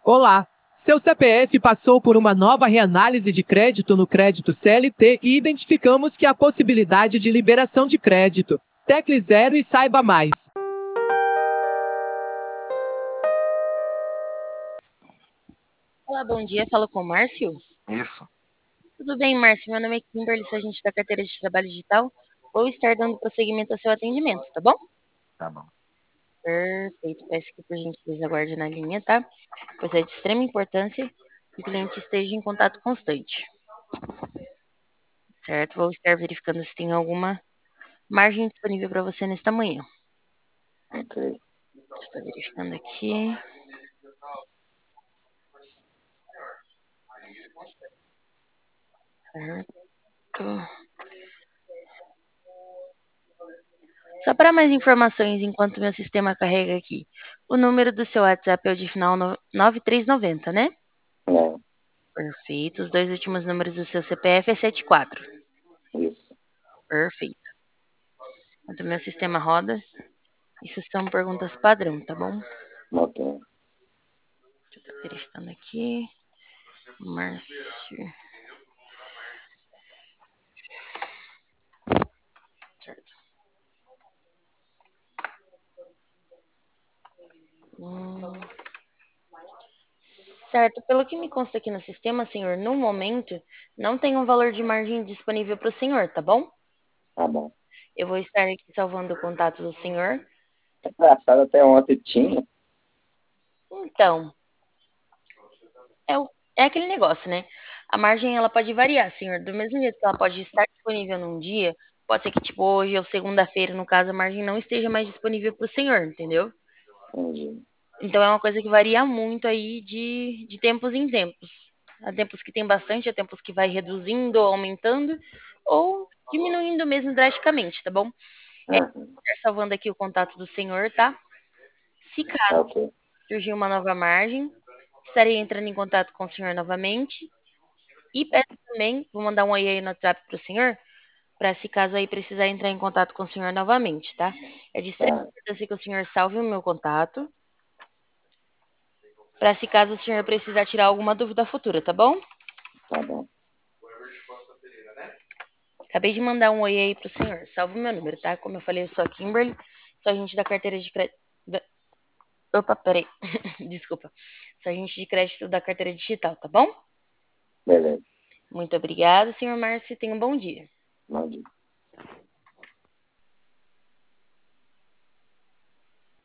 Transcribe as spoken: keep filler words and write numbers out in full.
Olá! Seu C P F passou por uma nova reanálise de crédito no crédito C L T e identificamos que há possibilidade de liberação de crédito. Tecle zero e saiba mais. Olá, bom dia. Falo com o Márcio. Isso. Tudo bem, Márcio? Meu nome é Kimberly, sou agente da carteira de trabalho digital. Vou estar dando prosseguimento ao seu atendimento, tá bom? Tá bom. Perfeito. Peço que, por gentileza, aguarde na linha, tá? Pois é de extrema importância que o cliente esteja em contato constante. Certo? Vou estar verificando se tem alguma margem disponível para você nesta manhã. Ok. Estou verificando aqui. Certo. Só para mais informações, enquanto meu sistema carrega aqui. O número do seu WhatsApp é o de final nove três nove zero, né? É, Perfeito. Os dois últimos números do seu C P F é setenta e quatro. isso. Perfeito. Enquanto meu sistema roda, isso são perguntas padrão, tá bom? Ok. Deixa eu estar verificando aqui. Márcio. Certo. Hum. Certo. Pelo que me consta aqui no sistema, senhor, no momento, não tem um valor de margem disponível para o senhor, tá bom? Tá bom. Eu vou estar aqui salvando o contato do senhor. É engraçado, até ontem tinha. Então, é, o- é aquele negócio, né? A margem ela pode variar, senhor. Do mesmo jeito que ela pode estar disponível num dia, pode ser que, tipo, hoje ou segunda-feira, no caso, a margem não esteja mais disponível para o senhor, entendeu? Entendi. Então é uma coisa que varia muito aí de, de tempos em tempos. Há tempos que tem bastante, há tempos que vai reduzindo ou aumentando, ou diminuindo mesmo drasticamente, tá bom? É, Uhum. estar salvando aqui o contato do senhor, tá? Se caso Ok. surgir uma nova margem, estarei entrando em contato com o senhor novamente. E peço também, vou mandar um oi aí no WhatsApp para o senhor, para se caso aí precisar entrar em contato com o senhor novamente, tá? É de extrema Tá, importância que o senhor salve o meu contato, para se caso o senhor precisar tirar alguma dúvida futura, tá bom? tá bom. Acabei de mandar um oi aí pro senhor. Salve o meu número, tá? Como eu falei, eu sou a Kimberly, sou agente da carteira de crédito. Opa, peraí. Desculpa. Sou agente de crédito da carteira digital, tá bom? Beleza. Muito obrigada, senhor Márcio, e tenha um bom dia. Bom dia.